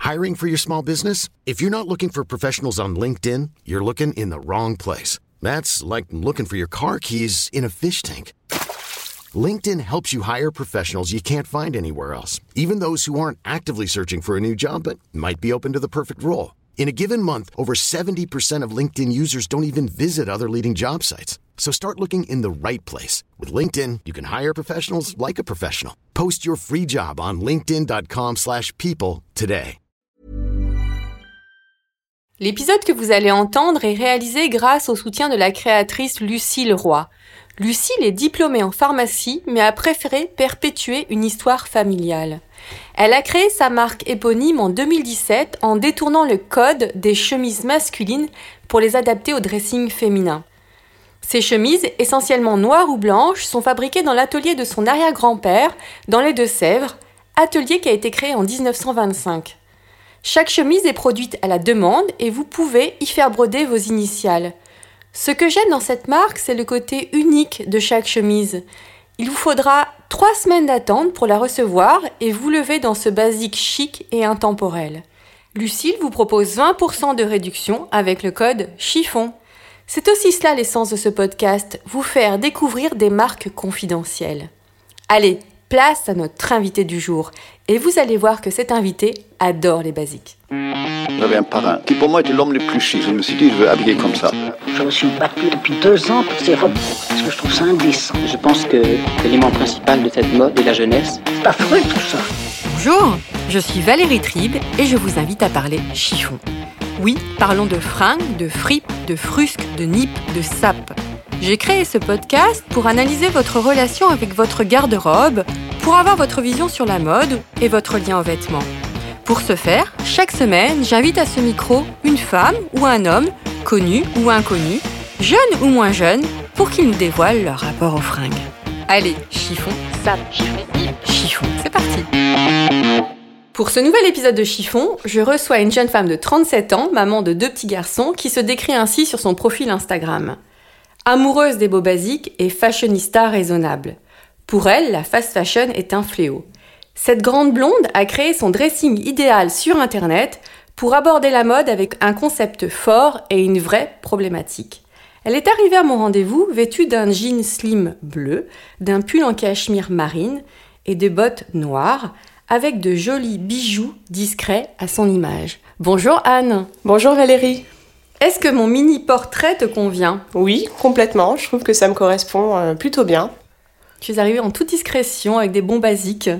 Hiring for your small business? If you're not looking for professionals on LinkedIn, you're looking in the wrong place. That's like looking for your car keys in a fish tank. LinkedIn helps you hire professionals you can't find anywhere else, even those who aren't actively searching for a new job but might be open to the perfect role. In a given month, over 70% of LinkedIn users don't even visit other leading job sites. So start looking in the right place. With LinkedIn, you can hire professionals like a professional. Post your free job on linkedin.com/people today. L'épisode que vous allez entendre est réalisé grâce au soutien de la créatrice Lucille Roy. Lucille est diplômée en pharmacie, mais a préféré perpétuer une histoire familiale. Elle a créé sa marque éponyme en 2017 en détournant le code des chemises masculines pour les adapter au dressing féminin. Ces chemises, essentiellement noires ou blanches, sont fabriquées dans l'atelier de son arrière-grand-père, dans les Deux-Sèvres, atelier qui a été créé en 1925. Chaque chemise est produite à la demande et vous pouvez y faire broder vos initiales. Ce que j'aime dans cette marque, c'est le côté unique de chaque chemise. Il vous faudra 3 semaines d'attente pour la recevoir et vous lever dans ce basique chic et intemporel. Lucille vous propose 20% de réduction avec le code chiffon. C'est aussi cela l'essence de ce podcast, vous faire découvrir des marques confidentielles. Allez, place à notre invité du jour. Et vous allez voir que cet invité adore les basiques. J'avais un parrain qui pour moi était l'homme le plus chic. Je me suis dit, je veux habiller comme ça. Je me suis battu depuis 2 ans pour ces robes, parce que je trouve ça indécent. Je pense que l'élément principal de cette mode est la jeunesse. C'est affreux tout ça. Bonjour, je suis Valérie Tribe et je vous invite à parler chiffon. Oui, parlons de fringues, de fripes, de frusques, de nippes, de sapes. J'ai créé ce podcast pour analyser votre relation avec votre garde-robe, pour avoir votre vision sur la mode et votre lien aux vêtements. Pour ce faire, chaque semaine, j'invite à ce micro une femme ou un homme, connu ou inconnu, jeune ou moins jeune, pour qu'ils nous dévoilent leur rapport aux fringues. Allez, chiffon, sape, chiffon, c'est parti. Pour ce nouvel épisode de Chiffon, je reçois une jeune femme de 37 ans, maman de 2 petits garçons, qui se décrit ainsi sur son profil Instagram. Amoureuse des beaux basiques et fashionista raisonnable. Pour elle, la fast fashion est un fléau. Cette grande blonde a créé son dressing idéal sur Internet pour aborder la mode avec un concept fort et une vraie problématique. Elle est arrivée à mon rendez-vous vêtue d'un jean slim bleu, d'un pull en cachemire marine et de bottes noires, avec de jolis bijoux discrets à son image. Bonjour Anne. Bonjour Valérie. Est-ce que mon mini-portrait te convient ? Oui, complètement. Je trouve que ça me correspond plutôt bien. Tu es arrivée en toute discrétion avec des bons basiques.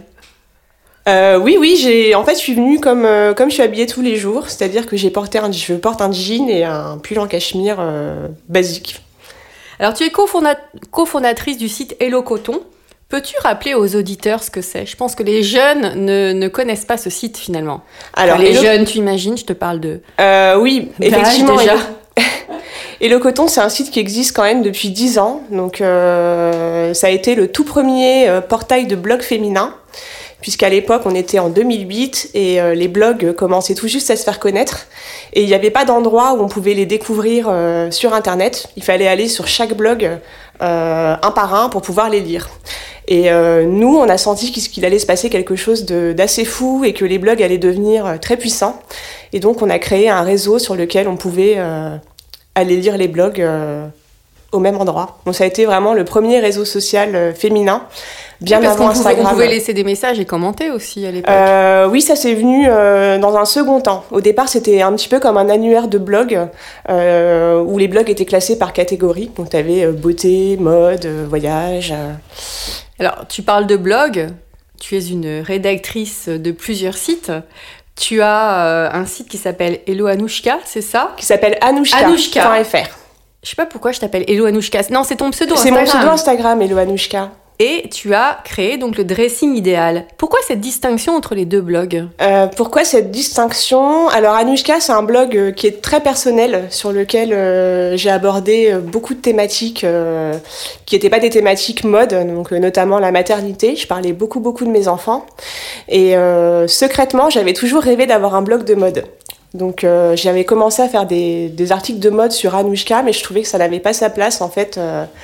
Oui, en fait, je suis venue comme je suis habillée tous les jours, c'est-à-dire que je porte un jean et un pull en cachemire basique. Alors, tu es cofondatrice du site Hello Coton. Peux-tu rappeler aux auditeurs ce que c'est ? Je pense que les jeunes ne connaissent pas ce site finalement. Alors les jeunes, tu imagines, je te parle de... Oui, effectivement. Déjà. Hello Coton, c'est un site qui existe quand même depuis 10 ans. Donc, ça a été le tout premier portail de blog féminin. Puisqu'à l'époque, on était en 2008 et les blogs commençaient tout juste à se faire connaître. Et il n'y avait pas d'endroit où on pouvait les découvrir sur Internet. Il fallait aller sur chaque blog un par un pour pouvoir les lire. Et nous, on a senti qu'il allait se passer quelque chose d'assez fou et que les blogs allaient devenir très puissants. Et donc, on a créé un réseau sur lequel on pouvait aller lire les blogs au même endroit. Donc, ça a été vraiment le premier réseau social féminin. Bien avant Instagram. On pouvait laisser des messages et commenter aussi à l'époque. Oui, ça s'est venu dans un second temps. Au départ, c'était un petit peu comme un annuaire de blogs où les blogs étaient classés par catégorie. Donc, tu avais beauté, mode, voyage. Alors, tu parles de blog. Tu es une rédactrice de plusieurs sites. Tu as un site qui s'appelle Hello Anouchka, c'est ça ? Qui s'appelle Anouchka.fr. Je sais pas pourquoi je t'appelle Hello Anouchka. Non, c'est ton pseudo Instagram. C'est mon pseudo Instagram, Hello Anouchka. Et tu as créé donc le dressing idéal. Pourquoi cette distinction entre les deux blogs ? Pourquoi cette distinction ? Alors Anouchka, c'est un blog qui est très personnel, sur lequel j'ai abordé beaucoup de thématiques qui n'étaient pas des thématiques mode, donc notamment la maternité. Je parlais beaucoup de mes enfants. Et secrètement, j'avais toujours rêvé d'avoir un blog de mode. Donc j'avais commencé à faire des articles de mode sur Anouchka, mais je trouvais que ça n'avait pas sa place en fait.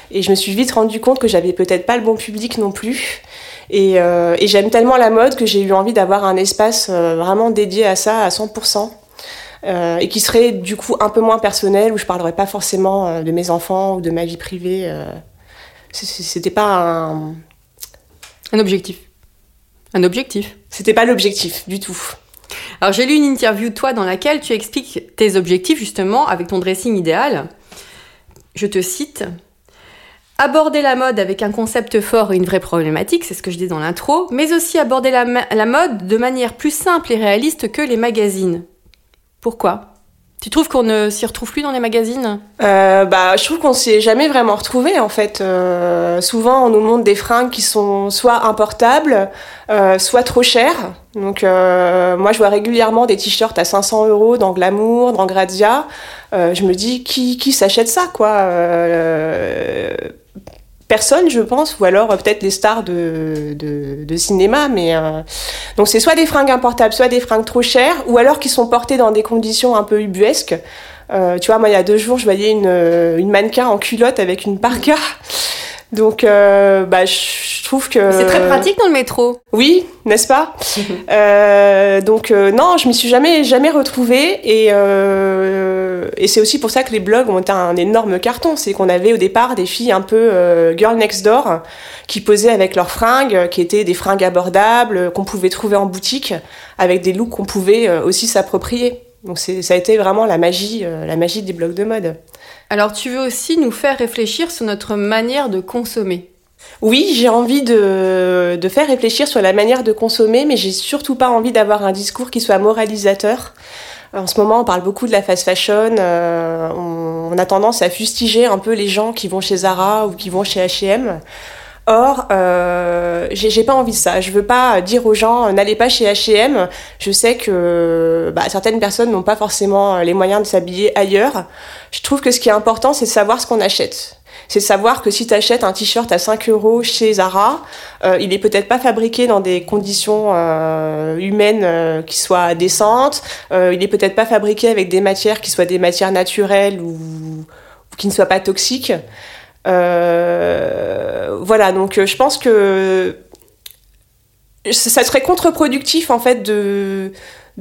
Et je me suis vite rendu compte que j'avais peut-être pas le bon public non plus. Et j'aime tellement la mode que j'ai eu envie d'avoir un espace vraiment dédié à ça à 100%. Et qui serait du coup un peu moins personnel, où je parlerais pas forcément de mes enfants ou de ma vie privée. C'était pas Un objectif. Un objectif. C'était pas l'objectif du tout. Alors j'ai lu une interview de toi dans laquelle tu expliques tes objectifs justement avec ton dressing idéal. Je te cite. Aborder la mode avec un concept fort et une vraie problématique, c'est ce que je dis dans l'intro, mais aussi aborder la mode de manière plus simple et réaliste que les magazines. Pourquoi ? Tu trouves qu'on ne s'y retrouve plus dans les magazines ? Je trouve qu'on s'y est jamais vraiment retrouvé en fait. Souvent, on nous montre des fringues qui sont soit importables, soit trop chères. Donc, moi, je vois régulièrement des t-shirts à 500 € dans Glamour, dans Grazia. Je me dis, qui s'achète ça, quoi ? Personne, je pense, ou alors peut-être les stars de cinéma, mais donc c'est soit des fringues importables, soit des fringues trop chères, ou alors qui sont portées dans des conditions un peu ubuesques. Tu vois, moi il y a 2 jours, je voyais une mannequin en culotte avec une parka. Donc, je trouve que... C'est très pratique dans le métro. Oui, n'est-ce pas ? Non, je m'y suis jamais retrouvée. Et c'est aussi pour ça que les blogs ont été un énorme carton. C'est qu'on avait au départ des filles un peu girl next door qui posaient avec leurs fringues, qui étaient des fringues abordables, qu'on pouvait trouver en boutique, avec des looks qu'on pouvait aussi s'approprier. Donc ça a été vraiment la magie des blogs de mode. Alors, tu veux aussi nous faire réfléchir sur notre manière de consommer. Oui, j'ai envie de faire réfléchir sur la manière de consommer, mais j'ai surtout pas envie d'avoir un discours qui soit moralisateur. En ce moment, on parle beaucoup de la fast fashion. On a tendance à fustiger un peu les gens qui vont chez Zara ou qui vont chez H&M. Or, j'ai pas envie de ça. Je veux pas dire aux gens n'allez pas chez H&M. Je sais que certaines personnes n'ont pas forcément les moyens de s'habiller ailleurs. Je trouve que ce qui est important, c'est de savoir ce qu'on achète. C'est de savoir que si tu achètes un t-shirt à 5 € chez Zara, il est peut-être pas fabriqué dans des conditions humaines qui soient décentes. Il est peut-être pas fabriqué avec des matières qui soient des matières naturelles ou qui ne soient pas toxiques. Voilà, donc je pense que ça serait contre-productif en fait de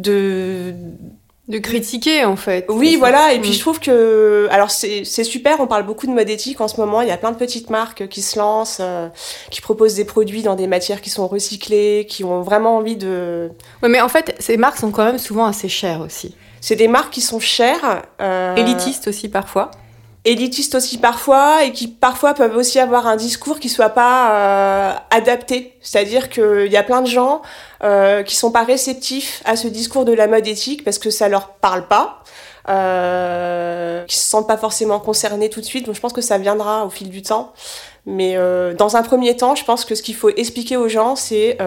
critiquer en fait. Oui, voilà, et puis je trouve que alors c'est super, on parle beaucoup de mode éthique en ce moment, il y a plein de petites marques qui se lancent, qui proposent des produits dans des matières qui sont recyclées, qui ont vraiment envie de... Oui, mais en fait, ces marques sont quand même souvent assez chères aussi. C'est des marques qui sont chères. Élitistes aussi parfois. Élitistes aussi parfois, et qui parfois peuvent aussi avoir un discours qui soit pas adapté. C'est-à-dire qu'il y a plein de gens qui sont pas réceptifs à ce discours de la mode éthique parce que ça leur parle pas, qui se sentent pas forcément concernés tout de suite. Donc je pense que ça viendra au fil du temps. Mais dans un premier temps, je pense que ce qu'il faut expliquer aux gens, c'est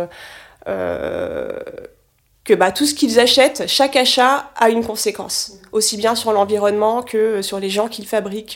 que tout ce qu'ils achètent, chaque achat a une conséquence, aussi bien sur l'environnement que sur les gens qui le fabriquent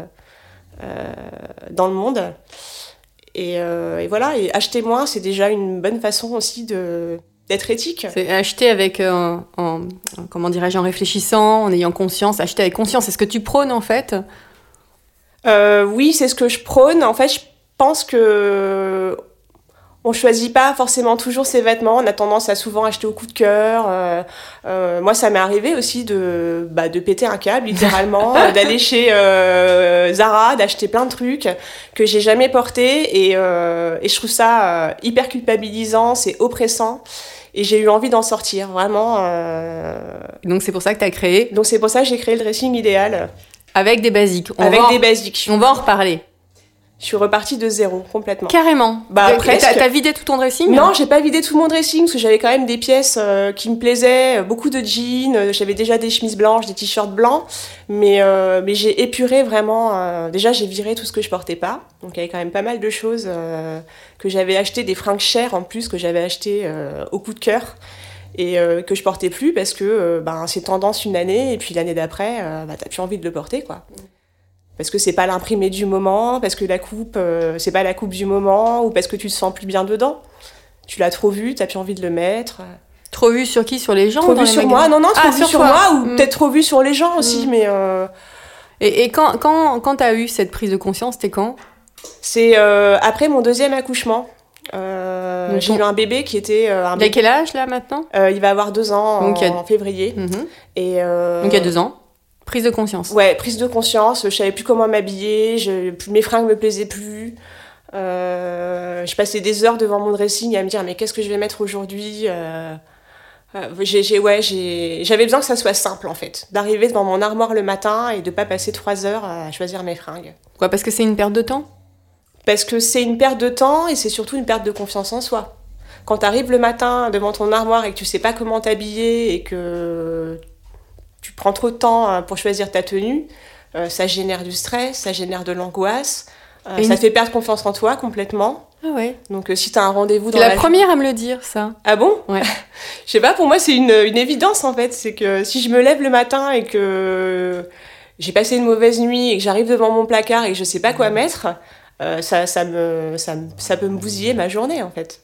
dans le monde. Et voilà, et acheter moins, c'est déjà une bonne façon aussi d'être éthique. C'est acheter avec, comment dirais-je, en réfléchissant, en ayant conscience, acheter avec conscience. C'est ce que tu prônes en fait ? Oui, c'est ce que je prône. En fait, je pense que on choisit pas forcément toujours ses vêtements, on a tendance à souvent acheter au coup de cœur. Moi, ça m'est arrivé aussi de péter un câble, littéralement, d'aller chez Zara, d'acheter plein de trucs que j'ai jamais portés, et je trouve ça hyper culpabilisant, c'est oppressant. Et j'ai eu envie d'en sortir, vraiment. Donc c'est pour ça que tu as créé... Donc c'est pour ça que j'ai créé le dressing idéal. Avec des basiques. Basiques. On va en reparler. Je suis repartie de zéro, complètement. Carrément. Presque. T'as vidé tout ton dressing ? Non, j'ai pas vidé tout mon dressing, parce que j'avais quand même des pièces qui me plaisaient, beaucoup de jeans, j'avais déjà des chemises blanches, des t-shirts blancs, mais j'ai épuré vraiment. Déjà, j'ai viré tout ce que je portais pas, donc il y avait quand même pas mal de choses que j'avais achetées, des fringues chères en plus, que j'avais achetées au coup de cœur, et que je portais plus, parce que c'est tendance une année, et puis l'année d'après, t'as plus envie de le porter, quoi. Parce que c'est pas l'imprimé du moment, parce que la coupe, c'est pas la coupe du moment, ou parce que tu te sens plus bien dedans. Tu l'as trop vu, t'as plus envie de le mettre. Trop vu sur qui ? Sur les gens ? Trop vu sur moi ? Non, trop vu sur moi, ou peut-être trop vu sur les gens aussi, mais... Et quand t'as eu cette prise de conscience, c'était quand ? C'est après mon deuxième accouchement. J'ai eu un bébé qui était... Il a quel âge, là, maintenant ? Il va avoir 2 ans en février. Et, donc, il y a 2 ans. Prise de conscience. Ouais, prise de conscience. Je savais plus comment m'habiller. Mes fringues me plaisaient plus. Je passais des heures devant mon dressing à me dire mais qu'est-ce que je vais mettre aujourd'hui. J'avais besoin que ça soit simple, en fait. D'arriver devant mon armoire le matin et de pas passer 3 heures à choisir mes fringues. Quoi, parce que c'est une perte de temps ? Parce que c'est une perte de temps et c'est surtout une perte de confiance en soi. Quand t'arrives le matin devant ton armoire et que tu sais pas comment t'habiller et que tu prends trop de temps pour choisir ta tenue, ça génère du stress, ça génère de l'angoisse, ça te fait perdre confiance en toi complètement. Ah ouais. Donc si t'as un rendez-vous dans la première à me le dire, ça. Ah bon ? Ouais. Je sais pas, pour moi c'est une évidence en fait. C'est que si je me lève le matin et que j'ai passé une mauvaise nuit et que j'arrive devant mon placard et que je sais pas quoi mettre, ça peut me bousiller ma journée en fait.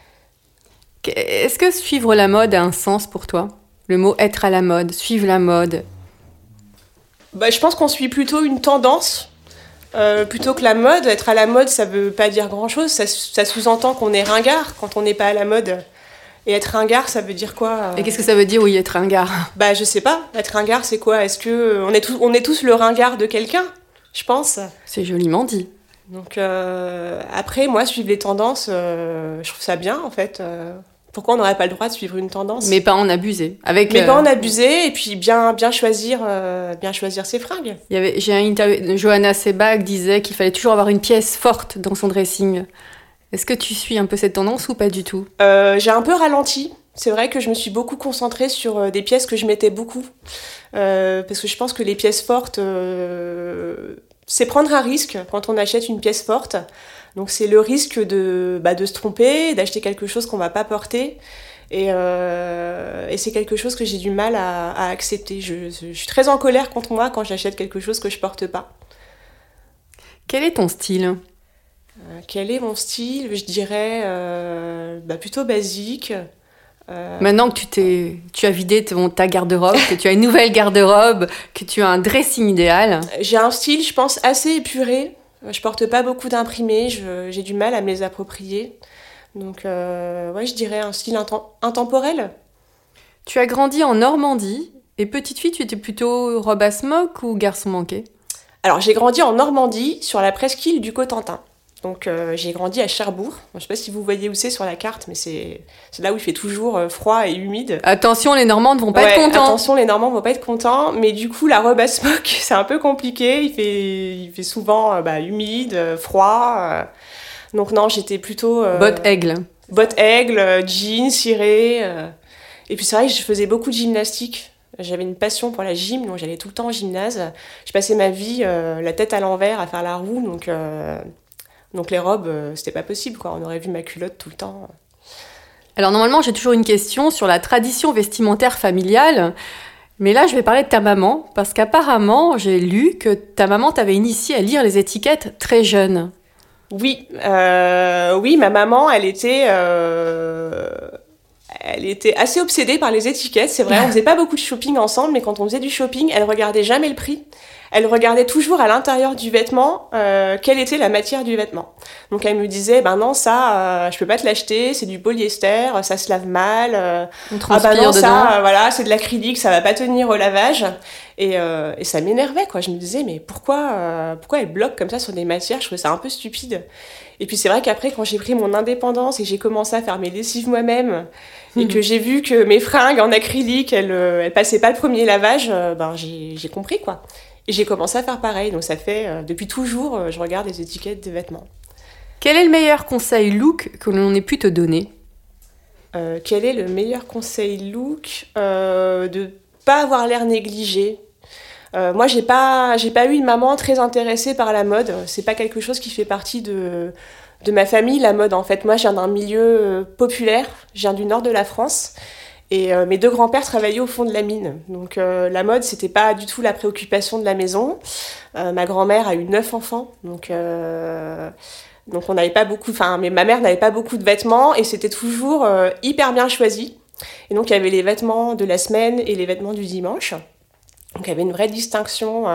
Est-ce que suivre la mode a un sens pour toi ? Le mot être à la mode, suivre la mode. Je pense qu'on suit plutôt une tendance. Plutôt que la mode. Être à la mode, ça veut pas dire grand-chose. Ça sous-entend qu'on est ringard quand on n'est pas à la mode. Et être ringard, ça veut dire quoi Et qu'est-ce que ça veut dire, oui, être ringard ? Je sais pas. Être ringard, c'est quoi ? Est-ce que on est tous le ringard de quelqu'un ? Je pense. C'est joliment dit. Donc après, moi, suivre les tendances, je trouve ça bien, en fait. Pourquoi on n'aurait pas le droit de suivre une tendance ? Mais pas en abuser. Mais pas en abuser, et puis bien choisir ses fringues. J'ai un interview, Johanna Sebag disait qu'il fallait toujours avoir une pièce forte dans son dressing. Est-ce que tu suis un peu cette tendance ou pas du tout ? J'ai un peu ralenti. C'est vrai que je me suis beaucoup concentrée sur des pièces que je mettais beaucoup. Parce que je pense que les pièces fortes, c'est prendre un risque quand on achète une pièce forte. Donc c'est le risque de se tromper, d'acheter quelque chose qu'on va pas porter. Et c'est quelque chose que j'ai du mal à accepter. Je suis très en colère contre moi quand j'achète quelque chose que je porte pas. Quel est ton style ? Quel est mon style ? Je dirais plutôt basique. Maintenant que tu as vidé ta garde-robe, que tu as une nouvelle garde-robe, que tu as un dressing idéal. J'ai un style, je pense, assez épuré. Je porte pas beaucoup d'imprimés, j'ai du mal à me les approprier. Donc, je dirais un style intemporel. Tu as grandi en Normandie, et petite fille, tu étais plutôt robe à smock ou garçon manqué ? Alors, j'ai grandi en Normandie, sur la presqu'île du Cotentin. Donc, j'ai grandi à Cherbourg. Je sais pas si vous voyez où c'est sur la carte, mais c'est là où il fait toujours froid et humide. Attention, les Normands ne vont pas être contents. Attention, les Normands ne vont pas être contents. Mais du coup, la robe à smock, c'est un peu compliqué. Il fait souvent humide, froid. Donc non, j'étais plutôt... Bottes aigle. Bottes aigle, jeans, ciré. Et puis c'est vrai que je faisais beaucoup de gymnastique. J'avais une passion pour la gym, donc j'allais tout le temps au gymnase. Je passais ma vie la tête à l'envers à faire la roue, donc les robes, c'était pas possible, quoi. On aurait vu ma culotte tout le temps. Alors normalement, j'ai toujours une question sur la tradition vestimentaire familiale. Mais là, je vais parler de ta maman, parce qu'apparemment, j'ai lu que ta maman t'avait initiée à lire les étiquettes très jeune. Oui, ma maman, elle était assez obsédée par les étiquettes, c'est vrai. On faisait pas beaucoup de shopping ensemble, mais quand on faisait du shopping, elle regardait jamais le prix. Elle regardait toujours à l'intérieur du vêtement quelle était la matière du vêtement. Donc elle me disait, non, ça, je peux pas te l'acheter, c'est du polyester, ça se lave mal. On transpire dedans. Ça, c'est de l'acrylique, ça va pas tenir au lavage. Et ça m'énervait, quoi. Je me disais, mais pourquoi elle bloque comme ça sur des matières ? Je trouvais ça un peu stupide. Et puis c'est vrai qu'après, quand j'ai pris mon indépendance et que j'ai commencé à faire mes lessives moi-même, et que j'ai vu que mes fringues en acrylique, elles passaient pas le premier lavage, j'ai compris, quoi. Et j'ai commencé à faire pareil. Donc ça fait, depuis toujours, je regarde les étiquettes des vêtements. Quel est le meilleur conseil look que l'on ait pu te donner ? Quel est le meilleur conseil look ? De pas avoir l'air négligé. Moi, j'ai pas eu une maman très intéressée par la mode. C'est pas quelque chose qui fait partie de ma famille, la mode, en fait. Moi, je viens d'un milieu populaire. Je viens du nord de la France. Et mes 2 grands-pères travaillaient au fond de la mine. Donc la mode, c'était pas du tout la préoccupation de la maison. Ma grand-mère a eu 9 enfants. Donc on n'avait pas beaucoup... mais ma mère n'avait pas beaucoup de vêtements. Et c'était toujours hyper bien choisi. Et donc, il y avait les vêtements de la semaine et les vêtements du dimanche. Donc il y avait une vraie distinction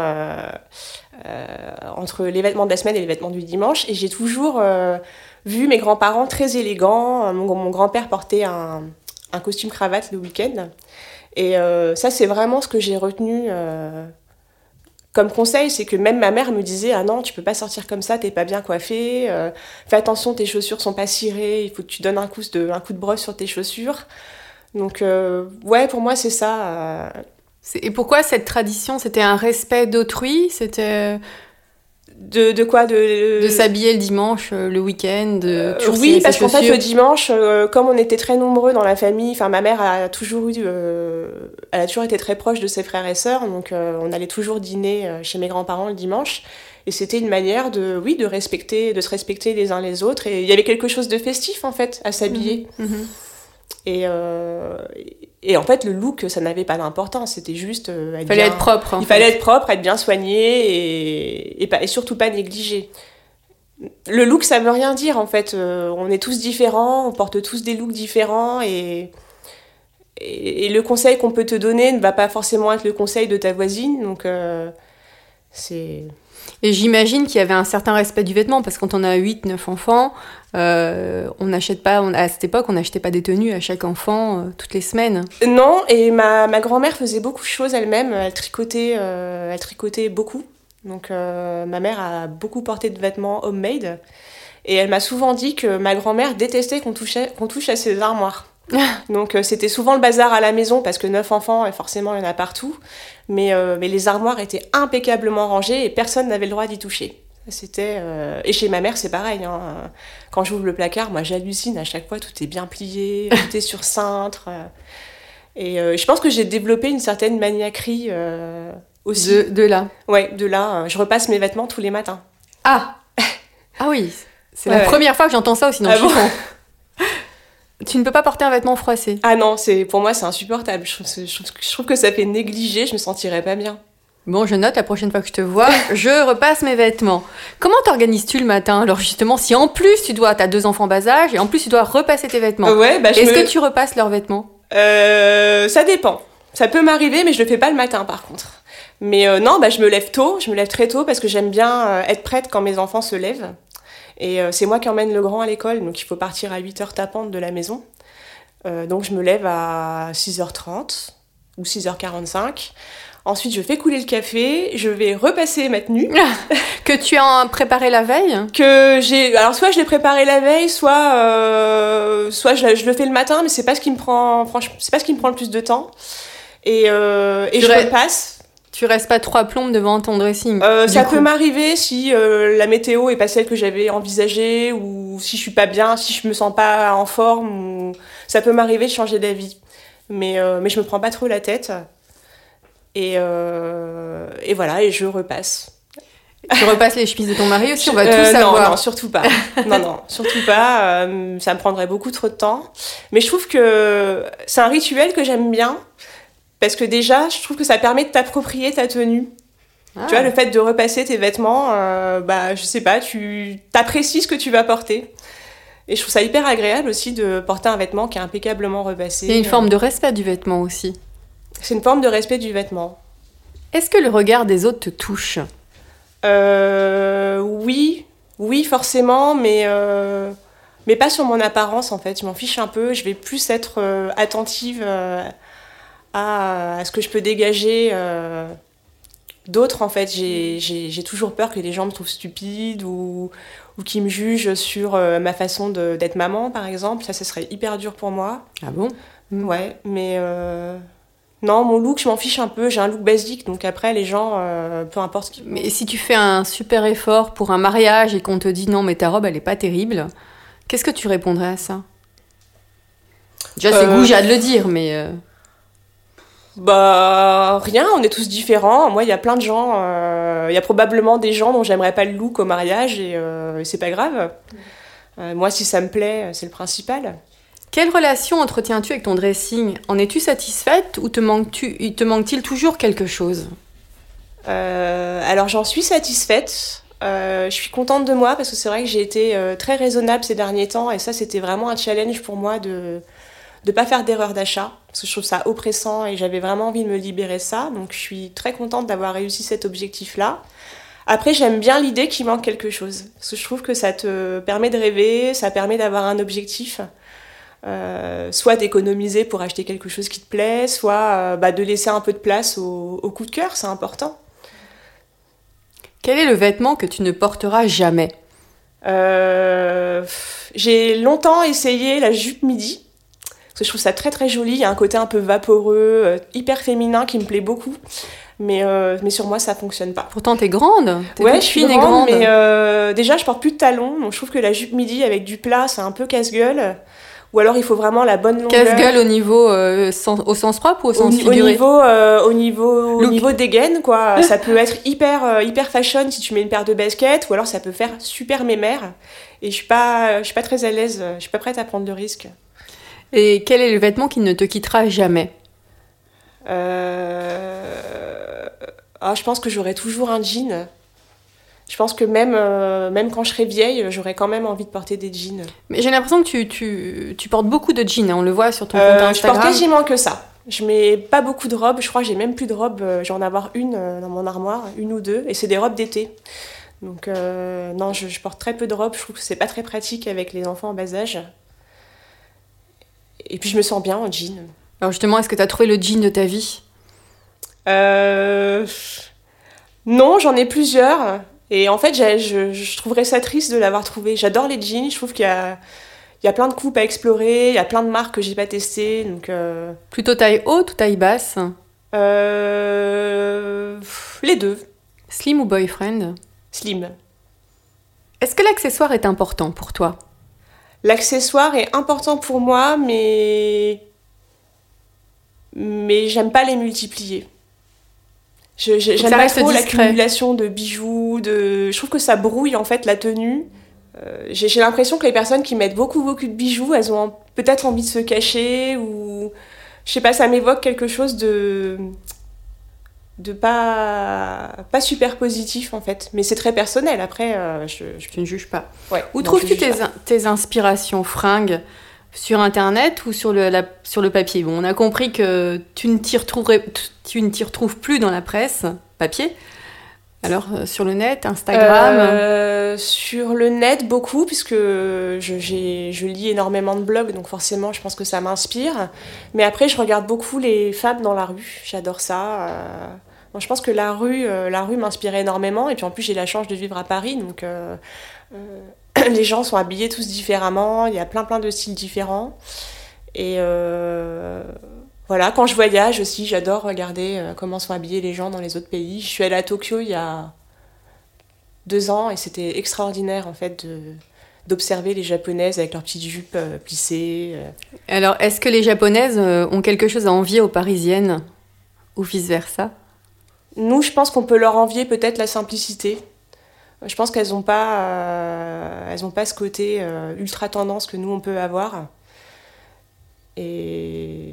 entre les vêtements de la semaine et les vêtements du dimanche. Et j'ai toujours vu mes grands-parents très élégants. Mon grand-père portait un costume cravate le week-end. Et ça, c'est vraiment ce que j'ai retenu comme conseil. C'est que même ma mère me disait « Ah non, tu peux pas sortir comme ça, t'es pas bien coiffée. Fais attention, tes chaussures sont pas cirées. Il faut que tu donnes un coup de brosse sur tes chaussures. » Donc, ouais, pour moi, c'est ça. Et pourquoi cette tradition ? C'était un respect d'autrui ? C'était... De quoi de s'habiller le dimanche, le week-end, oui, parce qu'en fait, le dimanche, comme on était très nombreux dans la famille, ma mère a toujours été très proche de ses frères et sœurs, donc on allait toujours dîner chez mes grands-parents le dimanche. Et c'était une manière de se respecter les uns les autres. Et il y avait quelque chose de festif, en fait, à s'habiller. Et en fait, le look, ça n'avait pas d'importance. C'était juste il fallait être propre. Il fallait être propre, être bien soigné et surtout pas négligé. Le look, ça veut rien dire, en fait. On est tous différents, on porte tous des looks différents et le conseil qu'on peut te donner ne va pas forcément être le conseil de ta voisine. Donc, c'est... Et j'imagine qu'il y avait un certain respect du vêtement, parce que quand on a 8-9 enfants, on n'achète pas, à cette époque, on n'achetait pas des tenues à chaque enfant toutes les semaines. Non, et ma grand-mère faisait beaucoup de choses elle-même. Elle tricotait beaucoup. Donc ma mère a beaucoup porté de vêtements homemade. Et elle m'a souvent dit que ma grand-mère détestait qu'on touche à ses armoires. Donc c'était souvent le bazar à la maison parce que 9 enfants et forcément il y en a partout, mais les armoires étaient impeccablement rangées et personne n'avait le droit d'y toucher. Et chez ma mère c'est pareil, hein. Quand j'ouvre le placard, moi j'hallucine à chaque fois, tout est bien plié, tout est sur cintre, et je pense que j'ai développé une certaine maniaquerie aussi. De là. Ouais, de là, je repasse mes vêtements tous les matins. Ah oui, c'est la première fois que j'entends ça aussi dans le chiffon. Tu ne peux pas porter un vêtement froissé. Ah non, pour moi c'est insupportable. Je trouve que ça fait négliger, je me sentirais pas bien. Bon, je note, la prochaine fois que je te vois, je repasse mes vêtements. Comment t'organises-tu le matin ? Alors justement, si en plus t'as 2 enfants bas âge et en plus tu dois repasser tes vêtements, est-ce que tu repasses leurs vêtements ? Ça dépend. Ça peut m'arriver, mais je le fais pas le matin par contre. Mais non, je me lève tôt, je me lève très tôt parce que j'aime bien être prête quand mes enfants se lèvent. Et c'est moi qui emmène le grand à l'école, donc il faut partir à 8h tapantes de la maison. Donc je me lève à 6h30 ou 6h45. Ensuite, je fais couler le café, je vais repasser ma tenue. Que tu as préparé la veille ? Alors soit je l'ai préparé la veille, soit je le fais le matin, mais c'est pas ce qui me prend le plus de temps. Et je repasse. Tu restes pas 3 plombes devant ton dressing. Ça peut m'arriver si la météo est pas celle que j'avais envisagée, ou si je suis pas bien, si je me sens pas en forme, ça peut m'arriver de changer d'avis. Mais je me prends pas trop la tête. Et voilà, et je repasse. Tu repasses les chemises de ton mari aussi, on va tout savoir. Non, surtout pas. Non, surtout pas. Ça me prendrait beaucoup trop de temps. Mais je trouve que c'est un rituel que j'aime bien. Parce que déjà, je trouve que ça permet de t'approprier ta tenue. Ah. Tu vois, le fait de repasser tes vêtements, je sais pas, tu t'apprécies ce que tu vas porter. Et je trouve ça hyper agréable aussi de porter un vêtement qui est impeccablement repassé. Il y a une forme de respect du vêtement aussi. C'est une forme de respect du vêtement. Est-ce que le regard des autres te touche ? Oui, forcément, mais pas sur mon apparence en fait. Je m'en fiche un peu. Je vais plus être attentive à ce que je peux dégager d'autres en fait. J'ai toujours peur que les gens me trouvent stupide ou qu'ils me jugent sur ma façon d'être maman par exemple. Ça serait hyper dur pour moi. Ah bon ? Ouais, mais non, mon look, je m'en fiche un peu. J'ai un look basique, donc après les gens, peu importe ce qu'ils... Mais si tu fais un super effort pour un mariage et qu'on te dit non mais ta robe elle est pas terrible, qu'est-ce que tu répondrais à ça ? Déjà c'est goujat de le dire, mais... Rien, on est tous différents. Moi, il y a plein de gens, il y a probablement des gens dont j'aimerais pas le look au mariage et c'est pas grave. Moi, si ça me plaît, c'est le principal. Quelle relation entretiens-tu avec ton dressing ? En es-tu satisfaite ou il te manque-t-il toujours quelque chose ? Alors, j'en suis satisfaite. Je suis contente de moi parce que c'est vrai que j'ai été très raisonnable ces derniers temps et ça, c'était vraiment un challenge pour moi de pas faire d'erreur d'achat. parce que je trouve ça oppressant et j'avais vraiment envie de me libérer de ça. Donc je suis très contente d'avoir réussi cet objectif-là. Après, j'aime bien l'idée qu'il manque quelque chose, parce que je trouve que ça te permet de rêver, ça permet d'avoir un objectif, soit d'économiser pour acheter quelque chose qui te plaît, soit de laisser un peu de place au coup de cœur, c'est important. Quel est le vêtement que tu ne porteras jamais ? J'ai longtemps essayé la jupe midi, parce que je trouve ça très très joli, il y a un côté un peu vaporeux, hyper féminin qui me plaît beaucoup, mais sur moi ça fonctionne pas. Pourtant t'es grande, je suis fine et grande, mais déjà je porte plus de talons, donc je trouve que la jupe midi avec du plat c'est un peu casse-gueule. Ou alors il faut vraiment la bonne longueur. Casse-gueule au niveau au sens propre ou au sens figuré ? Au niveau des gaines, quoi. Ça peut être hyper fashion si tu mets une paire de baskets, ou alors ça peut faire super mémère. Et je suis pas très à l'aise, je suis pas prête à prendre le risque. Et quel est le vêtement qui ne te quittera jamais ? Je pense que j'aurai toujours un jean. Je pense que même quand je serai vieille, j'aurai quand même envie de porter des jeans. Mais j'ai l'impression que tu portes beaucoup de jeans, hein, on le voit sur ton compte Instagram. Je porte quasiment que ça. Je mets pas beaucoup de robes, je crois que j'ai même plus de robes, je vais en avoir une dans mon armoire, une ou deux, et c'est des robes d'été. Donc non, je porte très peu de robes, je trouve que c'est pas très pratique avec les enfants en bas âge. Et puis je me sens bien en jean. Alors justement, est-ce que tu as trouvé le jean de ta vie ? Non, j'en ai plusieurs. Et en fait, je trouverais ça triste de l'avoir trouvé. J'adore les jeans, je trouve qu'il y a plein de coupes à explorer, il y a plein de marques que j'ai pas testées. Donc, Plutôt taille haute ou taille basse ? Les deux. Slim ou boyfriend ? Slim. Est-ce que l'accessoire est important pour toi ? L'accessoire est important pour moi, mais j'aime pas les multiplier. J'aime pas trop l'accumulation de bijoux, je trouve que ça brouille en fait la tenue. J'ai l'impression que les personnes qui mettent beaucoup de bijoux, elles ont peut-être envie de se cacher, ou je sais pas, ça m'évoque quelque chose de pas super positif en fait. Mais c'est très personnel, après Tu ne juges pas. Ouais, Où trouves-tu tes inspirations fringues ? Sur Internet ou sur le papier ? Bon, on a compris que tu ne t'y retrouves plus dans la presse papier. Alors, sur le net, Instagram Sur le net, beaucoup, puisque je lis énormément de blogs, donc forcément, je pense que ça m'inspire. Mais après, je regarde beaucoup les femmes dans la rue. J'adore ça. Bon, je pense que la rue m'inspire énormément. Et puis, en plus, j'ai la chance de vivre à Paris, donc... les gens sont habillés tous différemment, il y a plein de styles différents. Et voilà, quand je voyage aussi, j'adore regarder comment sont habillés les gens dans les autres pays. Je suis allée à Tokyo il y a 2 ans et c'était extraordinaire en fait d'observer les Japonaises avec leurs petites jupes plissées. Alors, est-ce que les Japonaises ont quelque chose à envier aux Parisiennes ou vice-versa ? Nous, je pense qu'on peut leur envier peut-être la simplicité. Je pense qu'elles n'ont pas ce côté ultra tendance que nous on peut avoir. Et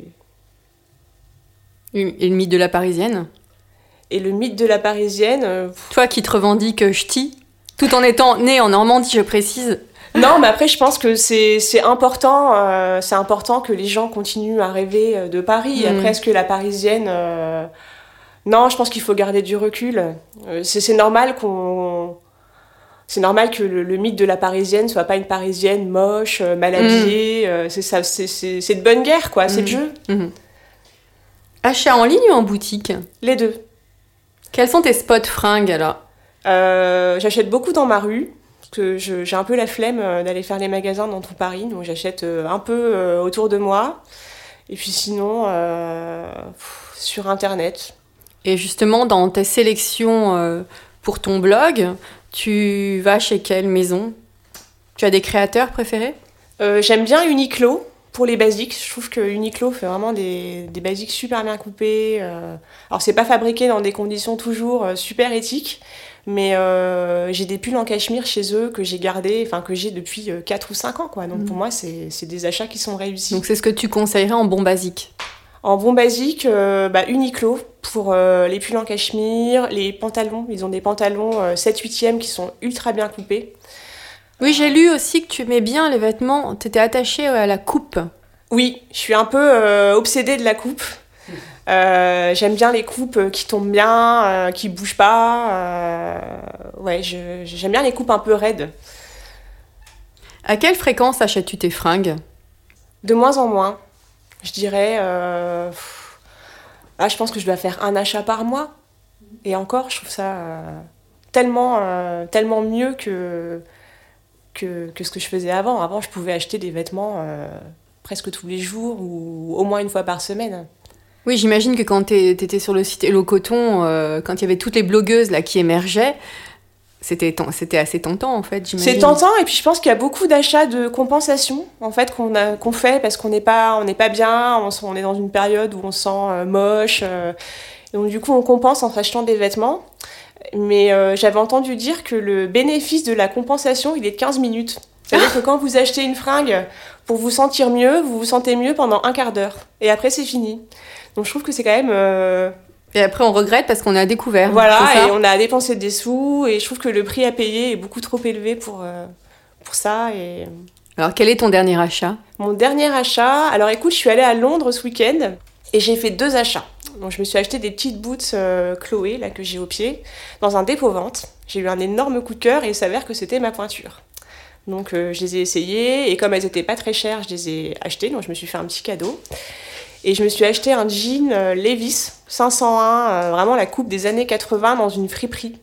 le mythe de la Parisienne ? Et le mythe de la Parisienne... Toi qui te revendiques ch'ti, tout en étant née en Normandie, je précise. Non, mais après je pense que c'est important que les gens continuent à rêver de Paris. Après, est-ce que la Parisienne... Non, je pense qu'il faut garder du recul. C'est normal C'est normal que le mythe de la Parisienne soit pas une Parisienne moche, mal habillée. C'est de bonne guerre, quoi. C'est le jeu. Achat en ligne ou en boutique ? Les deux. Quels sont tes spots fringues, alors ? J'achète beaucoup dans ma rue, parce que j'ai un peu la flemme d'aller faire les magasins dans tout Paris, donc j'achète un peu autour de moi. Et puis sinon, sur Internet. Et justement, dans tes sélections pour ton blog, tu vas chez quelle maison ? Tu as des créateurs préférés ? J'aime bien Uniqlo pour les basiques. Je trouve que Uniqlo fait vraiment des basiques super bien coupées. Alors, c'est pas fabriqué dans des conditions toujours super éthiques, mais j'ai des pulls en cachemire chez eux que j'ai gardés, enfin que j'ai depuis 4 ou 5 ans, quoi. Donc pour moi, c'est des achats qui sont réussis. Donc c'est ce que tu conseillerais en bon basique ? En bon basique, Uniqlo pour les pulls en cachemire, les pantalons. Ils ont des pantalons 7/8e qui sont ultra bien coupés. Oui, j'ai lu aussi que tu aimais bien les vêtements. Tu étais attachée à la coupe. Oui, je suis un peu obsédée de la coupe. J'aime bien les coupes qui tombent bien, qui bougent pas. Ouais, j'aime bien les coupes un peu raides. À quelle fréquence achètes-tu tes fringues ? De moins en moins. Je dirais... je pense que je dois faire un achat par mois. Et encore, je trouve ça tellement mieux que ce que je faisais avant. Avant, je pouvais acheter des vêtements presque tous les jours ou au moins une fois par semaine. Oui, j'imagine que quand t'étais sur le site Hello Coton, quand il y avait toutes les blogueuses là qui émergeaient, c'était assez tentant en fait, j'imagine. C'est tentant, et puis je pense qu'il y a beaucoup d'achats de compensation en fait qu'on fait parce qu'on n'est pas bien, on est dans une période où on se sent moche, et donc du coup on compense en achetant des vêtements. Mais j'avais entendu dire que le bénéfice de la compensation, il est de 15 minutes. C'est-à-dire que quand vous achetez une fringue pour vous sentir mieux, vous vous sentez mieux pendant un quart d'heure. Et après, c'est fini. Donc je trouve que c'est quand même... Et après, on regrette parce qu'on a découvert. Voilà, et on a dépensé des sous, et je trouve que le prix à payer est beaucoup trop élevé pour ça. Et... Alors, quel est ton dernier achat ? Mon dernier achat... Alors écoute, je suis allée à Londres ce week-end, et j'ai fait 2 achats. Donc je me suis acheté des petites boots Chloé, là, que j'ai au pied, dans un dépôt-vente. J'ai eu un énorme coup de cœur, et il s'avère que c'était ma pointure. Donc je les ai essayées, et comme elles n'étaient pas très chères, je les ai achetées, donc je me suis fait un petit cadeau. Et je me suis acheté un jean Levi's 501, vraiment la coupe des années 80 dans une friperie,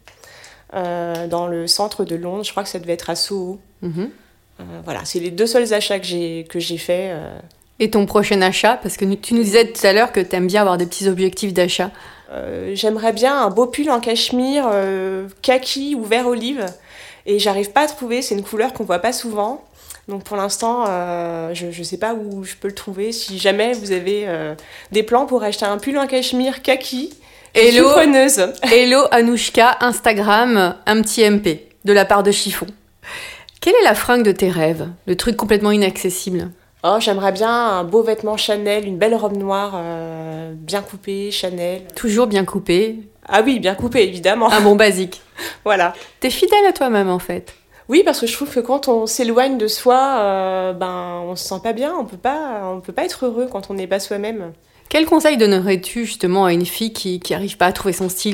dans le centre de Londres. Je crois que ça devait être à Soho. Mm-hmm. Voilà, c'est les 2 seuls achats que j'ai faits. Et ton prochain achat ? Parce que tu nous disais tout à l'heure que tu aimes bien avoir des petits objectifs d'achat. J'aimerais bien un beau pull en cachemire, kaki ou vert olive. Et j'arrive pas à trouver, c'est une couleur qu'on voit pas souvent. Donc pour l'instant, je sais pas où je peux le trouver. Si jamais vous avez des plans pour acheter un pull en cachemire kaki, Hello, preneuse. Hello Anouchka, Instagram, un petit MP, de la part de Chiffon. Quelle est la fringue de tes rêves ? Le truc complètement inaccessible ? Oh, j'aimerais bien un beau vêtement Chanel, une belle robe noire bien coupée, Chanel. Toujours bien coupée ? Ah oui, bien coupée, évidemment. Un bon basique. Voilà. T'es fidèle à toi-même, en fait. Oui, parce que je trouve que quand on s'éloigne de soi, on se sent pas bien, on peut pas être heureux quand on n'est pas soi-même. Quel conseil donnerais-tu justement à une fille qui arrive pas à trouver son style ?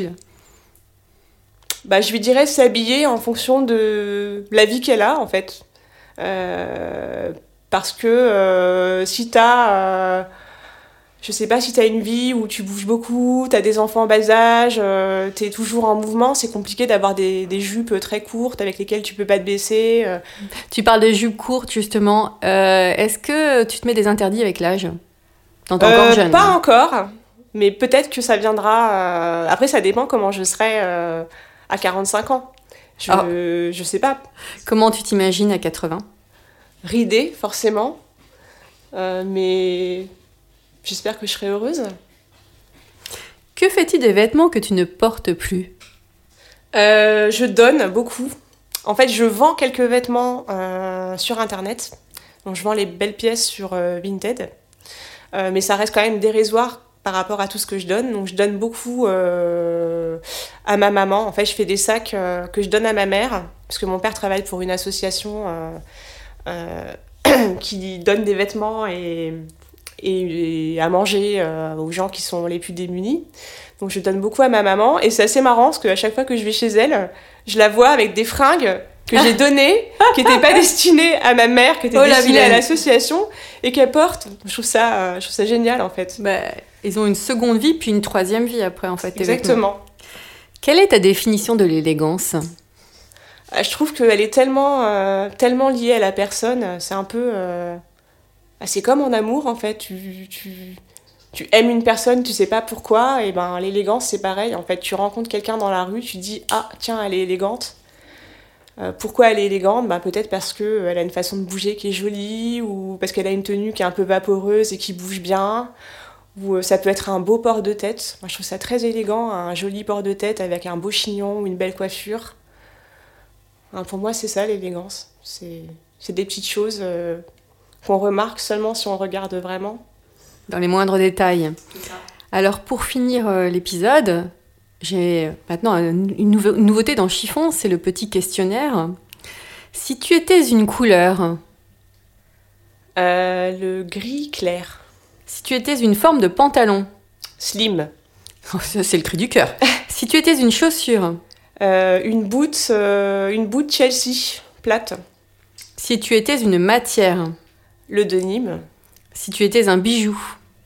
Je lui dirais s'habiller en fonction de la vie qu'elle a, en fait. Parce que si t'as... je sais pas, si t'as une vie où tu bouges beaucoup, t'as des enfants en bas âge, t'es toujours en mouvement, c'est compliqué d'avoir des jupes très courtes avec lesquelles tu peux pas te baisser. Tu parles de jupes courtes, justement. Est-ce que tu te mets des interdits avec l'âge ? T'es encore jeune. Pas encore, mais peut-être que ça viendra... Après, ça dépend comment je serai à 45 ans. Je sais pas. Comment tu t'imagines à 80 ? Ridée, forcément. Mais... j'espère que je serai heureuse. Que fais-tu des vêtements que tu ne portes plus ? Je donne beaucoup. En fait, je vends quelques vêtements sur Internet. Donc, je vends les belles pièces sur Vinted. Mais ça reste quand même dérisoire par rapport à tout ce que je donne. Donc, je donne beaucoup à ma maman. En fait, je fais des sacs que je donne à ma mère. Parce que mon père travaille pour une association qui donne des vêtements et à manger aux gens qui sont les plus démunis. Donc je donne beaucoup à ma maman, et c'est assez marrant parce qu'à chaque fois que je vais chez elle, je la vois avec des fringues que j'ai données, qui n'étaient pas destinées à ma mère, qui étaient destinées à l'association, et qu'elle porte. Je trouve ça génial, en fait. Ils ont une seconde vie, puis une troisième vie après, en fait. Exactement. Quelle est ta définition de l'élégance ? Je trouve qu'elle est tellement liée à la personne. C'est un peu... c'est comme en amour, en fait. Tu aimes une personne, tu sais pas pourquoi, et l'élégance, c'est pareil. En fait, tu rencontres quelqu'un dans la rue, tu dis « Ah, tiens, elle est élégante ». Pourquoi elle est élégante ? Peut-être parce qu'elle a une façon de bouger qui est jolie, ou parce qu'elle a une tenue qui est un peu vaporeuse et qui bouge bien, ou ça peut être un beau port de tête. Moi, je trouve ça très élégant, un joli port de tête avec un beau chignon ou une belle coiffure. Pour moi, c'est ça, l'élégance. C'est des petites choses qu'on remarque seulement si on regarde vraiment. Dans les moindres détails. Alors, pour finir l'épisode, j'ai maintenant une nouveauté dans Chiffon, c'est le petit questionnaire. Si tu étais une couleur ? Le gris clair. Si tu étais une forme de pantalon. Slim. Oh, ça, c'est le cri du cœur. Si tu étais une chaussure. Une boot Chelsea, plate. Si tu étais une matière. Le denim. Si tu étais un bijou.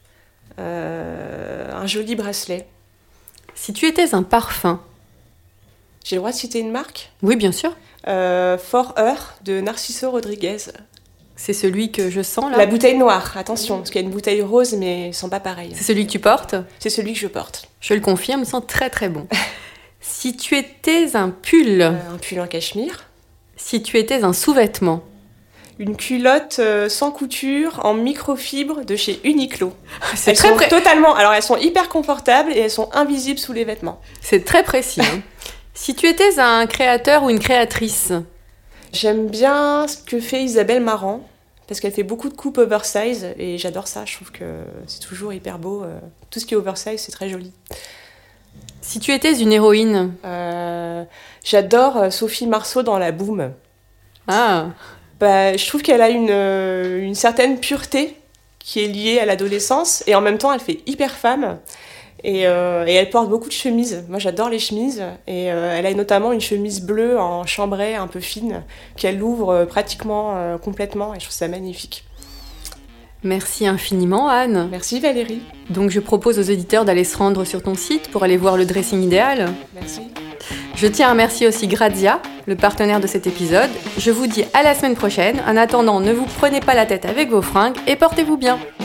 Un joli bracelet. Si tu étais un parfum. J'ai le droit de citer une marque ? Oui, bien sûr. For Her de Narciso Rodriguez. C'est celui que je sens là. La bouteille noire, attention, parce qu'il y a une bouteille rose, mais ils sont pas pareils. C'est celui que tu portes ? C'est celui que je porte. Je le confirme, il sent très très bon. Si tu étais un pull. Un pull en cachemire. Si tu étais un sous-vêtement. Une culotte sans couture en microfibre de chez Uniqlo. C'est totalement. Alors elles sont hyper confortables et elles sont invisibles sous les vêtements. C'est très précis. Si tu étais un créateur ou une créatrice. J'aime bien ce que fait Isabelle Marant parce qu'elle fait beaucoup de coupes oversize et j'adore ça. Je trouve que c'est toujours hyper beau. Tout ce qui est oversize, c'est très joli. Si tu étais une héroïne. J'adore Sophie Marceau dans La Boum. Ah. Je trouve qu'elle a une certaine pureté qui est liée à l'adolescence et en même temps elle fait hyper femme et elle porte beaucoup de chemises. Moi j'adore les chemises et elle a notamment une chemise bleue en chambray un peu fine qu'elle ouvre pratiquement complètement et je trouve ça magnifique. Merci infiniment Anne. Merci Valérie. Donc je propose aux auditeurs d'aller se rendre sur ton site pour aller voir le dressing idéal. Merci. Je tiens à remercier aussi Grazia, le partenaire de cet épisode. Je vous dis à la semaine prochaine. En attendant, ne vous prenez pas la tête avec vos fringues et portez-vous bien.